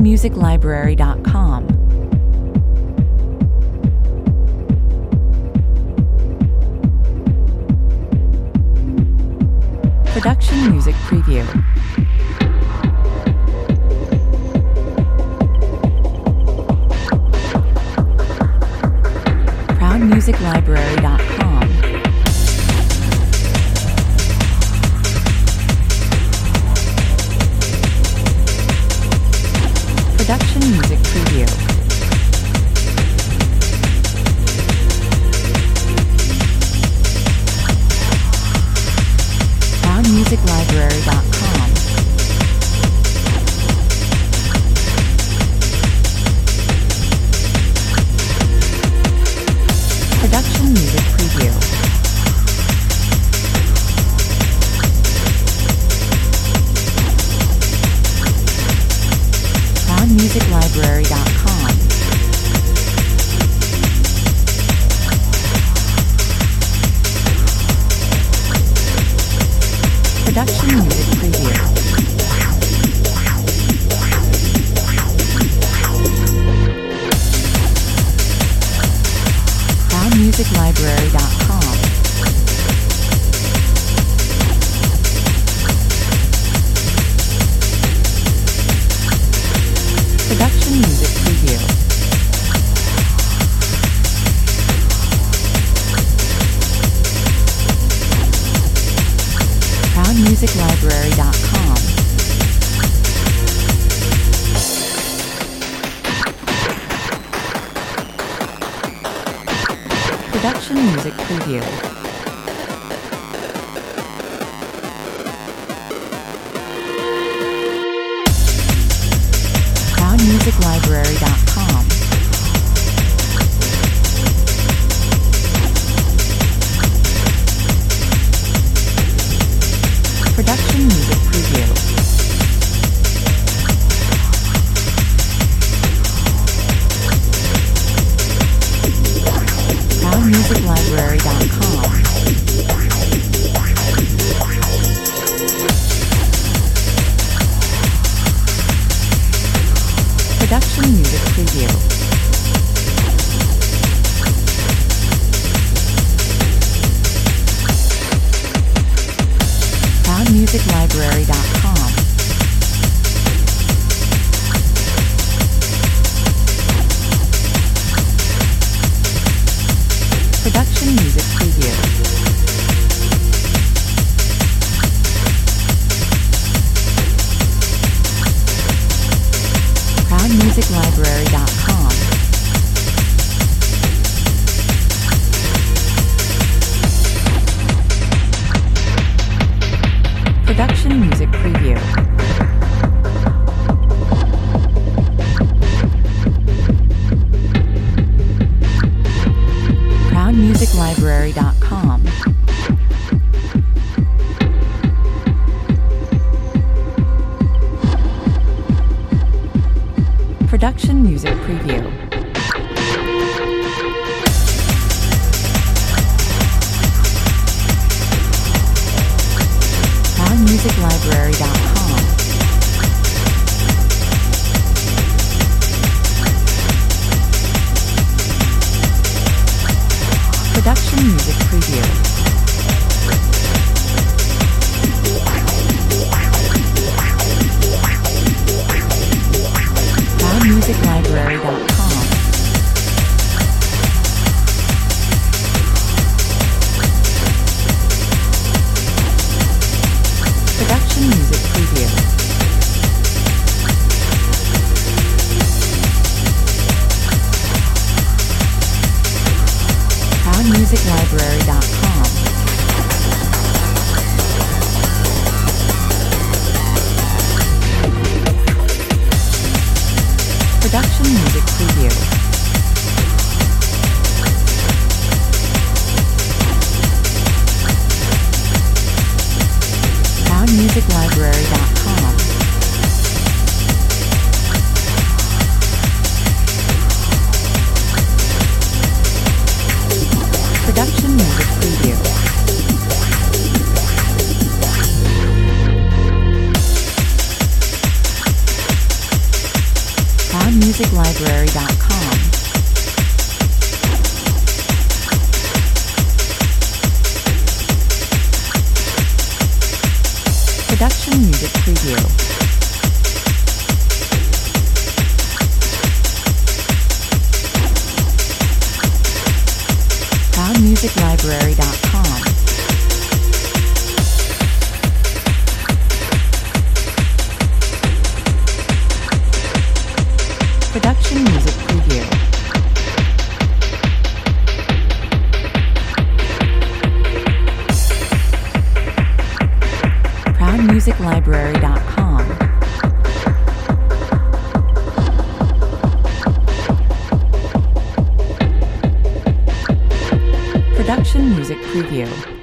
ProudMusicLibrary.com. Production Music Preview. ProudMusicLibrary.com. Production Music Preview. ProudMusicLibrary.com. Production Music Preview. ProudMusicLibrary.com. Production Music Preview. ProudMusicLibrary.com. Production Music Preview. ProudMusicLibrary.com. Production Music Preview. ProudMusicLibrary.com. Production Music Preview. ProudMusicLibrary.com. Production Music Preview. ProudMusicLibrary.com. Production Music Preview. ProudMusicLibrary.com. Production Music Preview. ProudMusicLibrary.com. Production Music Preview. ProudMusicLibrary.com. Production Music Preview. ProudMusicLibrary.com. Production Music Preview. ProudMusicLibrary.com. Production Music Preview. ProudMusicLibrary.com. Production Music Preview. ProudMusicLibrary.com. Production Music Preview. ProudMusicLibrary.com. Production Music Preview. ProudMusicLibrary.com. Production Music Preview.